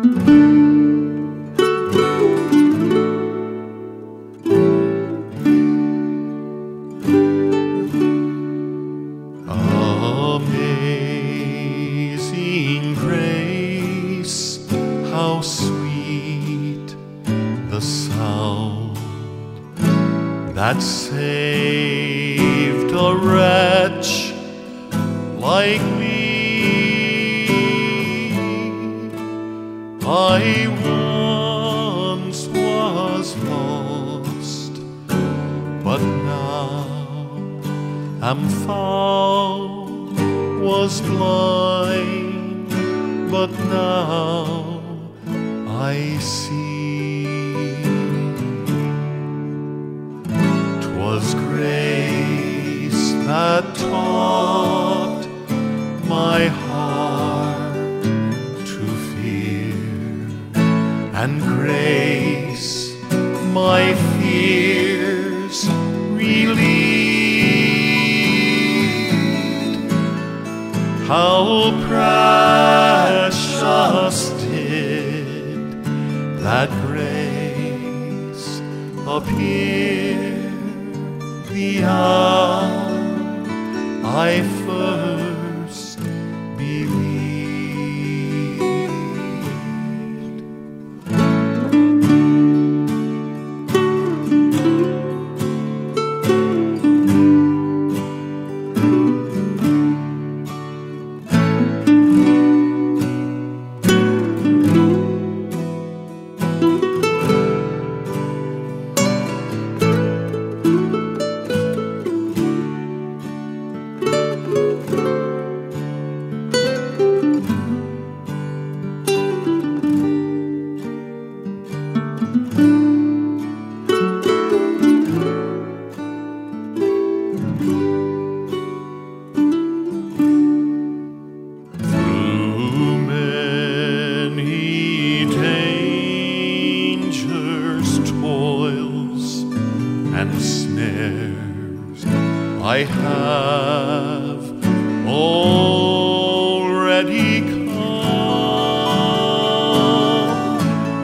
Amazing grace, how sweet the sound that saved a wretch like me. I once was lost, but now am found. Was blind, but now I see. 'Twas grace that taught my heart to fear, and grace my fears relieved. How precious did that grace appear the hour I first believed. And snares I have already come.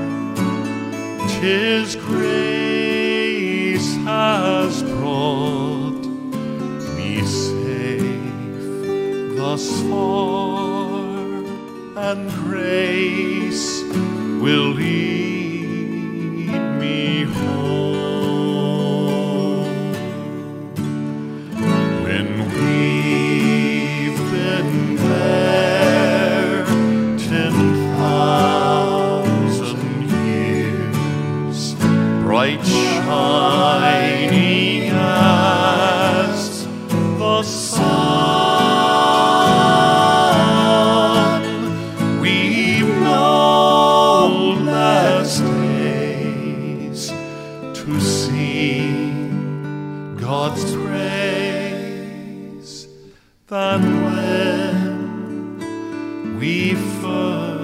'Tis grace has brought me safe thus far, and grace will lead me home. Bright shining as the sun, we've no less days to sing God's praise than when we first